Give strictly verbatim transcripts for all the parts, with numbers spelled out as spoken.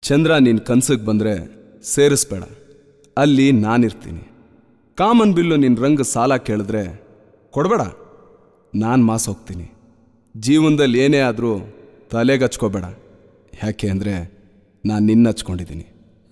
ಚಂದ್ರ ನಿನ್ನ ಕನ್ಸಿಗೆ ಬಂದರೆ ಸೇರಿಸ್ಬೇಡ, ಅಲ್ಲಿ ನಾನಿರ್ತೀನಿ. ಕಾಮನ್ ಬಿಲ್ಲು ನಿನ್ನ ರಂಗ ಸಾಲ ಕೇಳಿದ್ರೆ ಕೊಡಬೇಡ, ನಾನು ಮಾಸ್ ಹೋಗ್ತೀನಿ. ಜೀವನದಲ್ಲಿ ಏನೇ ಆದರೂ ತಲೆಗೆ ಹಚ್ಕೋಬೇಡ, ಯಾಕೆ ಅಂದರೆ ನಾನು ನಿನ್ನ ಹಚ್ಕೊಂಡಿದ್ದೀನಿ.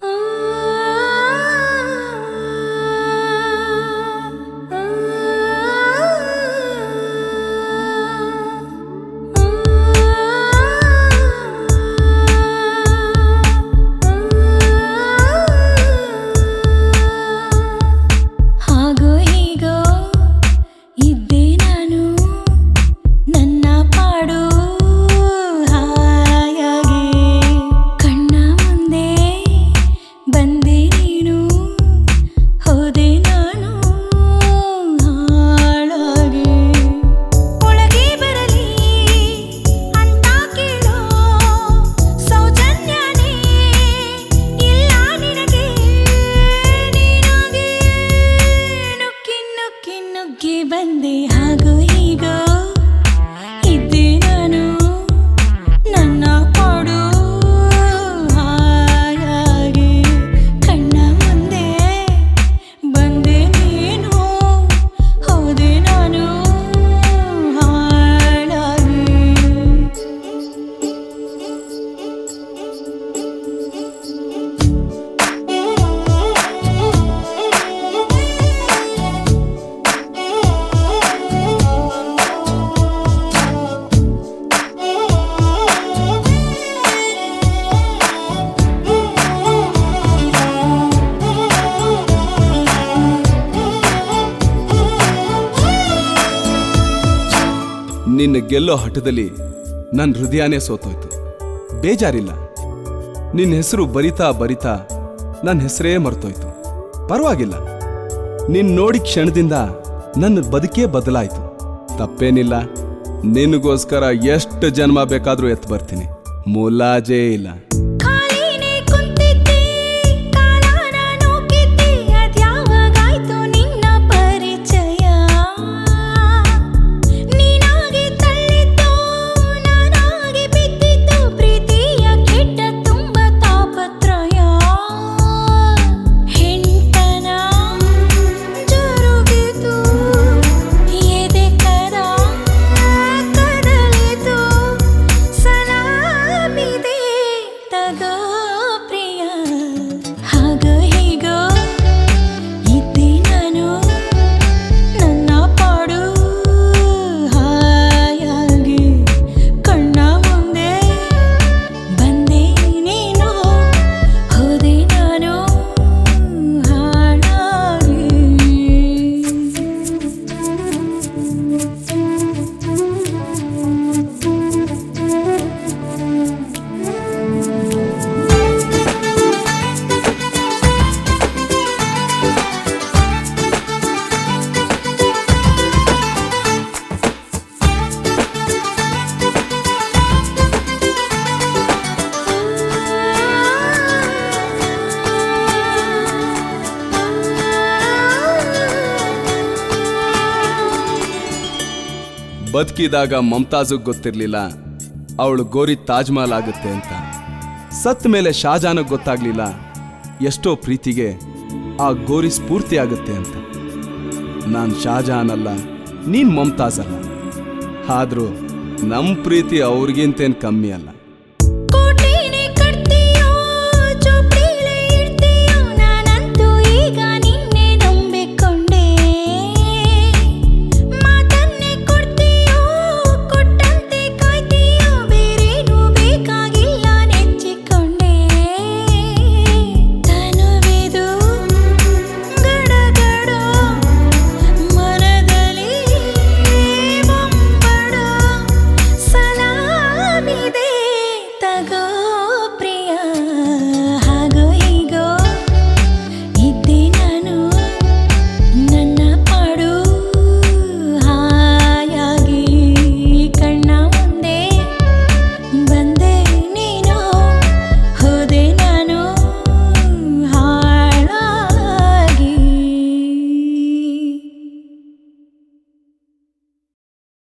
ನಿನ್ನ ಗೆಲ್ಲೋ ಹಠದಲ್ಲಿ ನನ್ನ ಹೃದಯನೇ ಸೋತೋಯ್ತು. ಬೇಜಾರಿಲ್ಲ, ನಿನ್ನ ಹೆಸರು ಬರಿತಾ ಬರಿತಾ ನನ್ನ ಹೆಸರೇ ಮರ್ತೋಯ್ತು. ಪರವಾಗಿಲ್ಲ, ನಿನ್ನ ನೋಡಿ ಕ್ಷಣದಿಂದ ನನ್ನ ಬದುಕೇ ಬದಲಾಯಿತು. ತಪ್ಪೇನಿಲ್ಲ, ನಿನಗೋಸ್ಕರ ಎಷ್ಟು ಜನ್ಮ ಬೇಕಾದರೂ ಎತ್ತು ಬರ್ತೀನಿ, ಮುಲಾಜೇ ಇಲ್ಲ. ಬದುಕಿದಾಗ ಮಮತಾಜುಗ್ ಗೊತ್ತಿರಲಿಲ್ಲ ಅವಳು ಗೋರಿ ತಾಜ್ ಮಹಲ್ ಆಗುತ್ತೆ ಅಂತ. ಸತ್ ಮೇಲೆ ಶಾಜಾನಗ್ ಗೊತ್ತಾಗ್ಲಿಲ್ಲ ಎಷ್ಟೋ ಪ್ರೀತಿಗೆ ಆ ಗೋರಿ ಸ್ಫೂರ್ತಿ ಆಗುತ್ತೆ ಅಂತ. ನಾನು ಶಾಜಾನ್ ಅಲ್ಲ, ನೀನ್ ಮಮತಾಜ್ ಅಲ್ಲ, ಆದ್ರೂ ನಮ್ಮ ಪ್ರೀತಿ ಅವ್ರಿಗಿಂತೇನು ಕಮ್ಮಿ ಅಲ್ಲ.